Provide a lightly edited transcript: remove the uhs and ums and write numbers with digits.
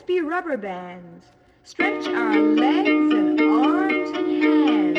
happy rubber bands. Stretch our legs and arms and hands.